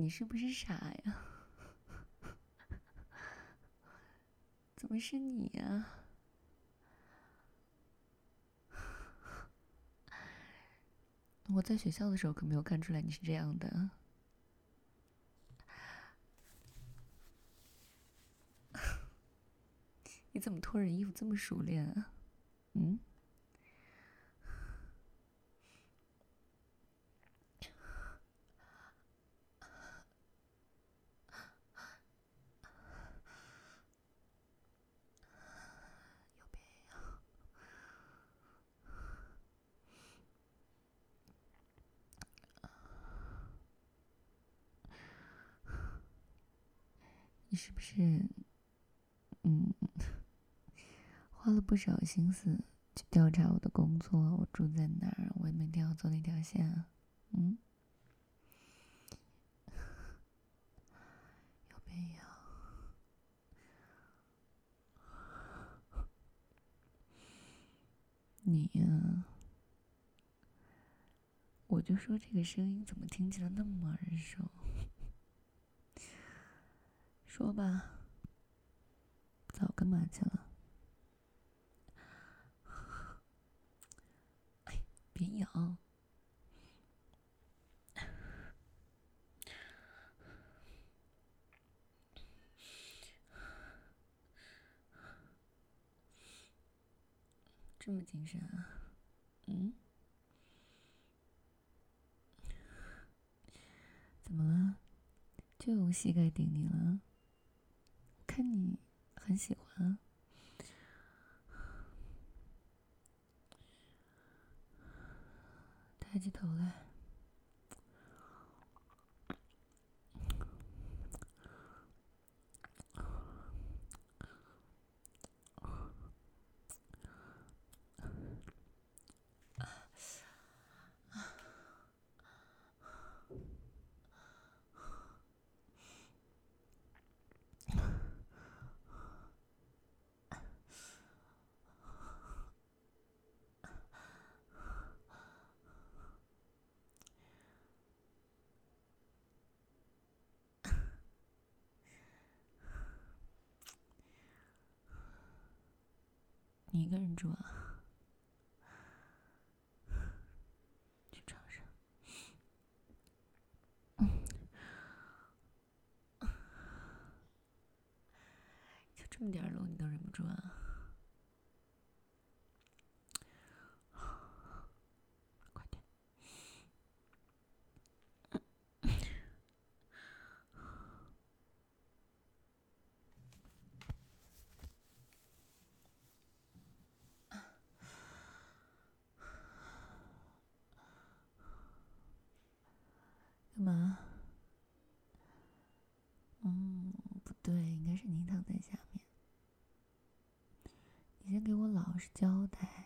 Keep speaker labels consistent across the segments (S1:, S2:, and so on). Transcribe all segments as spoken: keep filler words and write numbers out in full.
S1: 你是不是傻呀？怎么是你呀？我在学校的时候可没有看出来你是这样的。你怎么脱人衣服这么熟练啊？嗯？有病呀！你是不是嗯花了不少心思去调查我的工作，我住在哪儿，我每天要走哪条线啊？嗯？有病呀！你呀，我就说这个声音怎么听起来那么耳熟？说吧，早干嘛去了？哎，别咬！这么精神啊？嗯？怎么了？就用膝盖顶你了？看你很喜欢啊。抬起头来。你一个人住啊？去床上。就这么点楼你都忍不住啊？快点！干嘛？嗯，不对，应该是你躺在下面。你先给我老实交代，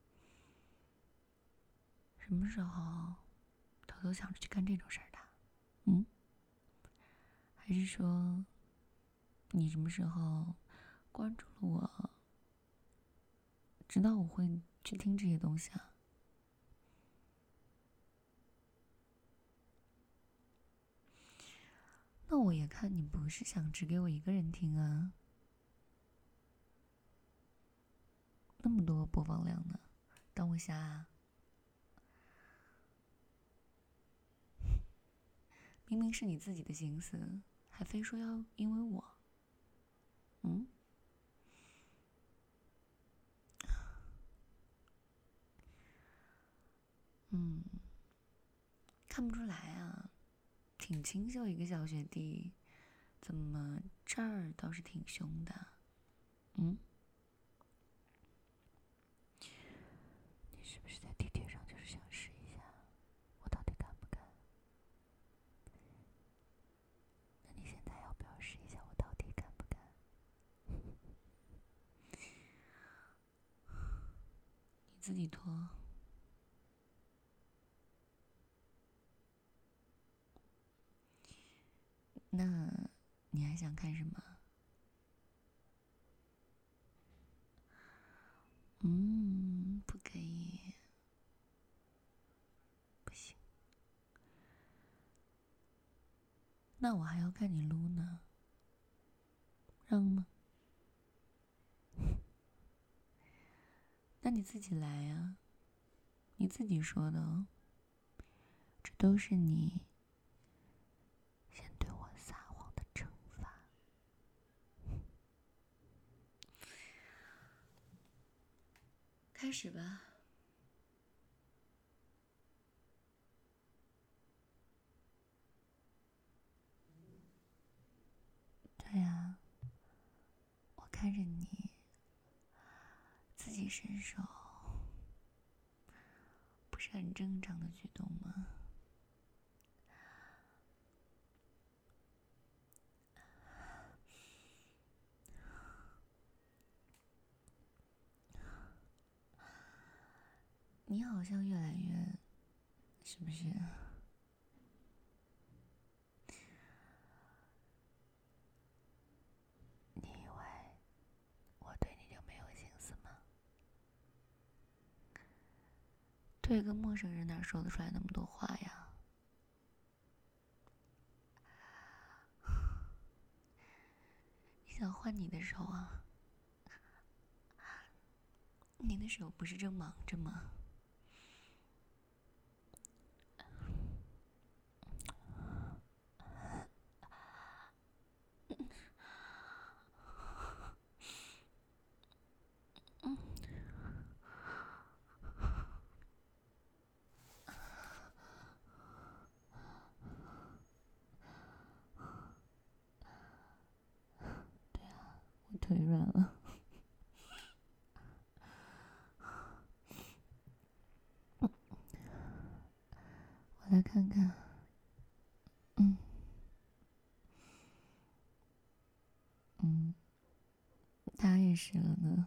S1: 什么时候偷偷想着去干这种事儿的？嗯？还是说，你什么时候关注了我，知道我会去听这些东西啊？那我也看你不是想只给我一个人听啊，那么多播放量呢，当我瞎啊？明明是你自己的心思，还非说要因为我，嗯？嗯，看不出来啊，挺清秀一个小学弟，怎么这儿倒是挺凶的？嗯？你是不是在地铁上就是想试一下，我到底敢不敢？那你现在要不要试一下，我到底敢不敢？你自己脱。那你还想看什么？嗯，不可以。不行。 那我还要看你撸呢，让吗？那你自己来呀，你自己说的哦，这都是你先对我撒谎的惩罚。开始吧。对呀，我看着你自己伸手，不是很正常的举动吗？你好像越来越，是不是？你以为我对你就没有心思吗？对个陌生人哪说得出来那么多话呀？你想换你的手啊？你的手不是正忙着吗？我腿软了。我来看看。嗯嗯，他也是了呢。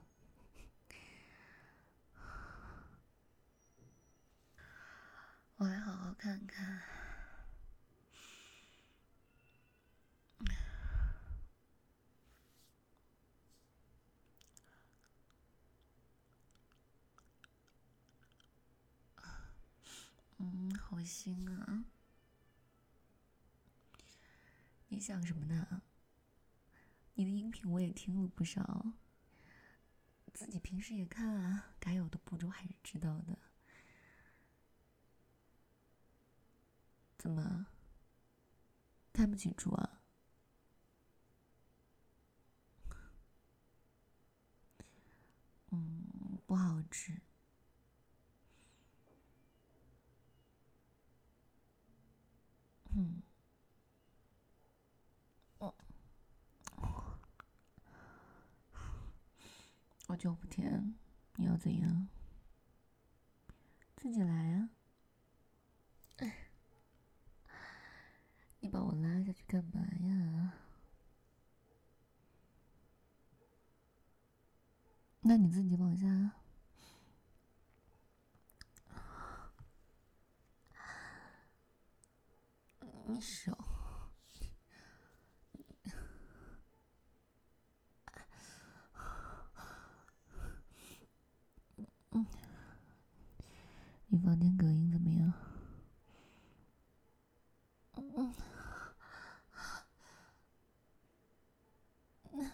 S1: 我来好好看看。嗯，好腥啊！你想什么呢？你的音频我也听了不少，自己平时也看啊，该有的步骤还是知道的。怎么看不清楚啊？嗯，不好吃。嗯，我我就不甜，你要怎样？自己来啊！你把我拉下去干嘛呀？那你自己往下。你手。嗯，你房间隔音怎么样？嗯嗯，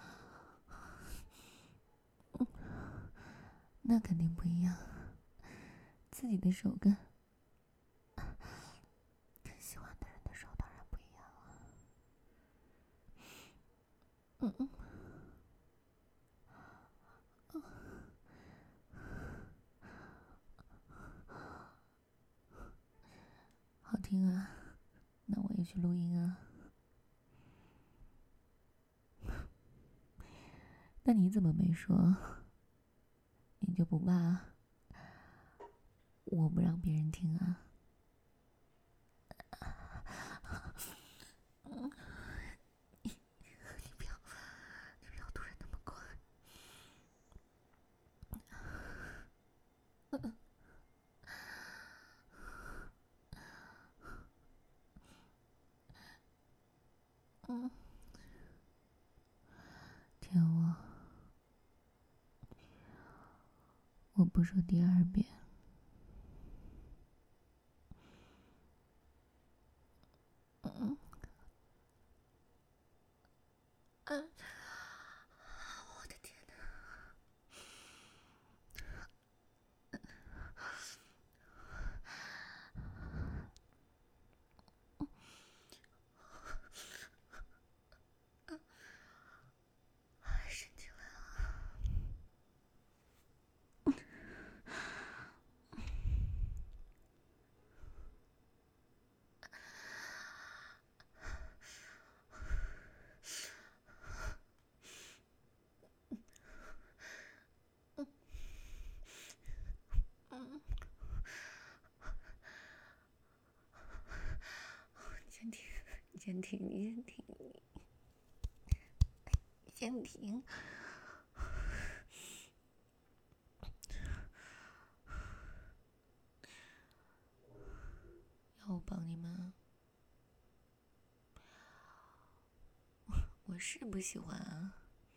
S1: 那肯定不一样。自己的手跟跟喜欢的人的手当然不一样了。嗯嗯。好听啊，那我也去录音啊。那你怎么没说？你就不怕我不让别人听啊？你不要，你不要突然那么快。嗯，舔我，我不说第二遍。嗯， 先停，你先停，你先停。要我帮你吗？我是不喜欢啊，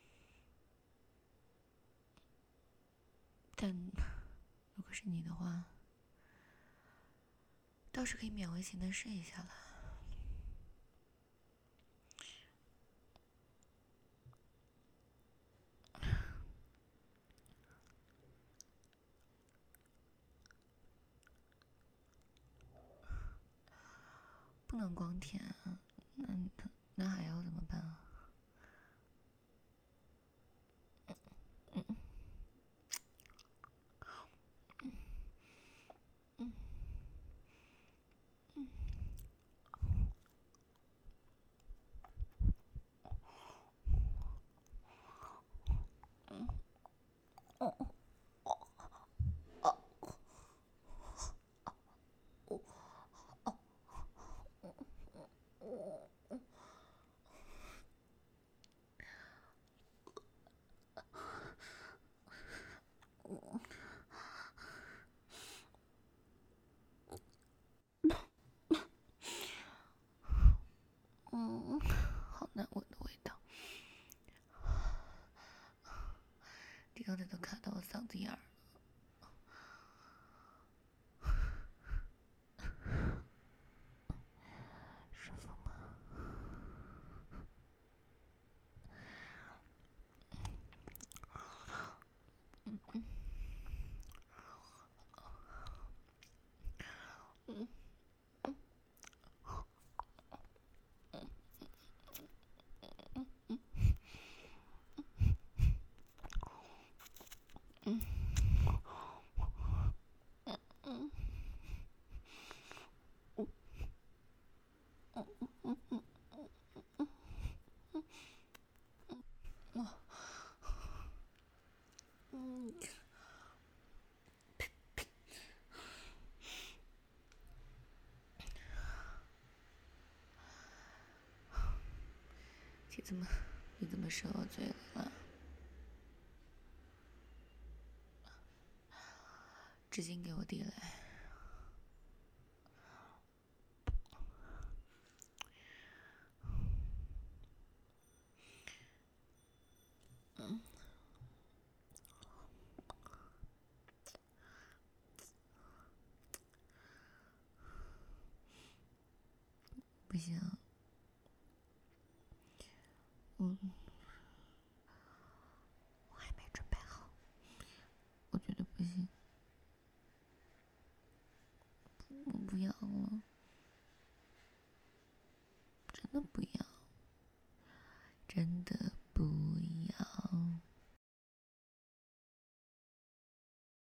S1: 但如果是你的话，倒是可以勉为其难试一下了。不能光舔啊，那那还要怎么办啊？嗯嗯嗯嗯哦哦哦哦哦哦！嗯，好难闻的味道，你刚才都卡到我嗓子眼儿了。舒服吗？嗯嗯嗯嗯嗯嗯嗯嗯嗯嗯嗯嗯嗯，你怎么你怎么射我嘴里了？纸巾给我递来。嗯，不行，嗯，我还没准备好，我觉得不行，我不要了，真的不要，真的。